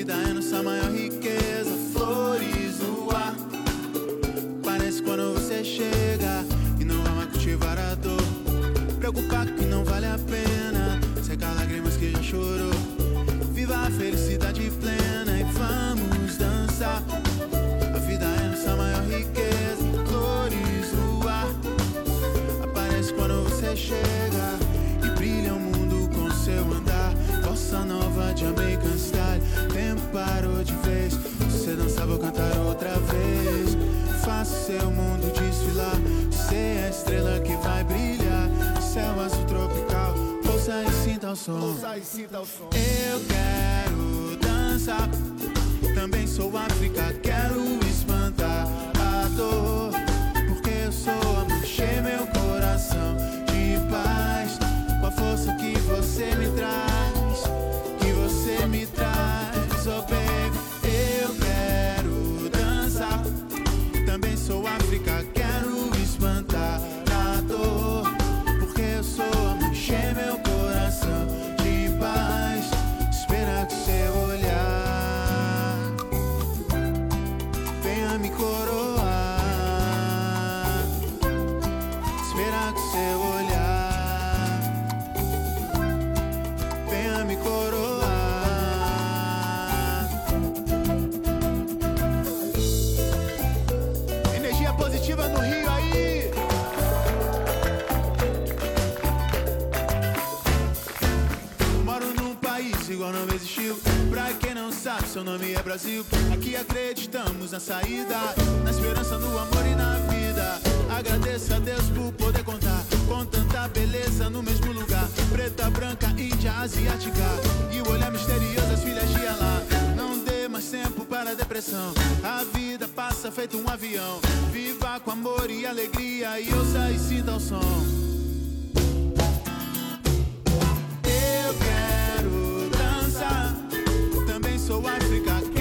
vida é nossa maior riqueza. Flores no ar, parece quando você chega e não ama cultivar a dor. Preocupar que não vale a pena, secar lágrimas que já chorou. Viva a felicidade plena e vamos dançar. A vida é nossa maior riqueza. Flores no ar, aparece quando você chega e brilha o mundo com seu andar. Bossa nova, Jamaican style. Tempo parou de vez, você dançar, vou cantar outra vez. Faça seu mundo desfilar, você é a estrela que vai brilhar. Céu azul tropical, ouça e sinta o som. Eu quero dançar, também sou África, quero espantar a dor, porque eu sou amor, encher meu coração de paz, com a força que você me traz, que você me traz, oh baby. Eu quero dançar, também sou África, quero espantar a dor, porque eu sou amor, encher meu coração de paz. Espera que seu olhar venha me coroar. Espera que seu olhar venha me coroar. Energia positiva no Rio aí. Moro num país igual não existiu. Pra quem não sabe, seu nome é Brasil. Aqui acreditamos na saída, na esperança, no amor e na vida. Agradeço a Deus por poder contar com tanta beleza no mesmo lugar. Preta, branca, índia, asiática e o olhar misterioso, as filhas de Alá. Não dê mais tempo para a depressão, a vida passa feito um avião. Viva com amor e alegria e ouça e sinta o som. Eu quero dançar, também sou África,